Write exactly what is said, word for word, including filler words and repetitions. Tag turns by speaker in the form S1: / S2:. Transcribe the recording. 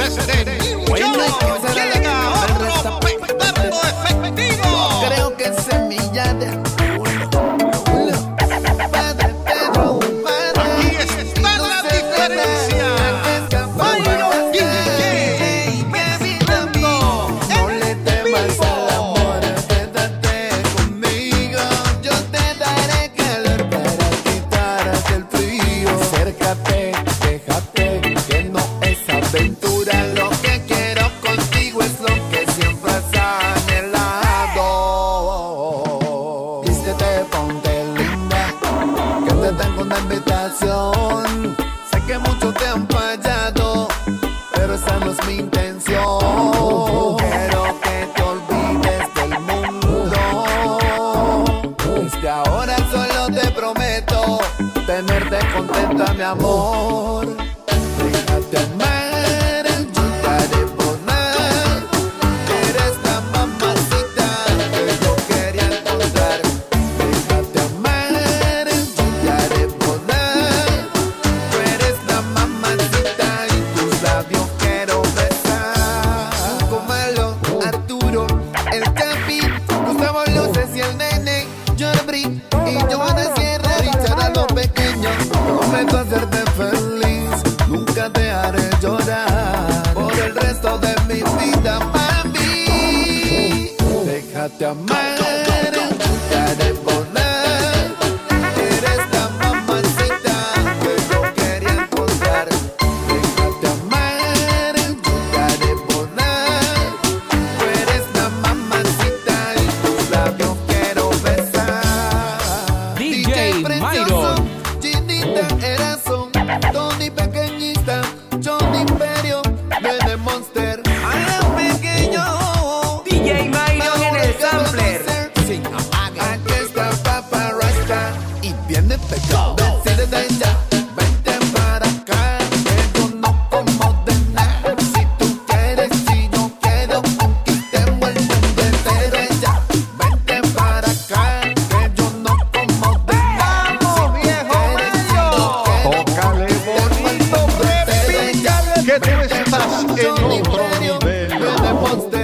S1: desde New York llega otro petardo efectivo.
S2: Creo que semilla de Padre Pedro,
S1: Aquí está la diferencia. Mayro D J mezclando
S2: no le temas al amor, quédate conmigo. Yo te daré calor para quitarte el frío. Acércate, déjate, que no es aventura. Lo que quiero contigo es lo que siempre has anhelado. Vístete, ponte linda, que te tengo una invitación. Sé que muchos te han fallado, pero esa no es mi intención. Quiero que te olvides del mundo. Desde ahora solo te prometo tenerte contenta, mi amor. Déjate amar, yo te haré poner. Eres la mamacita que yo quería encontrar. Déjate amar, yo te haré poner. Tú eres la mamacita y tus labios quiero besar. Comalo, Arturo, el Capi, Gustavo Luces y el Nene, Jorbri y yo de Sierra, Richard a los pequeños. Prometo hacerte feliz, nunca te haré llorar por el resto de mi vida, mami. Déjate amar, te haré poner. Eres la mamacita que yo quería encontrar. Déjate amar, te haré poner. Tú eres la mamacita y tus labios quiero besar.
S3: D J Myron.
S2: Ginita, Erazo, Tony Pequeñita, Johnny Imperio, Bene Monster, Alan Pequeño,
S3: D J Myron en el sampler.
S2: Sin amaga. Aquí está Papa Rasta y viene pegado. Decídete ya, vente para acá, que yo no como de nada. Si tú quieres, si yo quiero, conquistemos el mundo entero. Ya, vente para acá, que yo no como de nada.
S1: ¡Vamos, viejo Mario! Tócale bonito, bebé, que tú estás en otro nivel.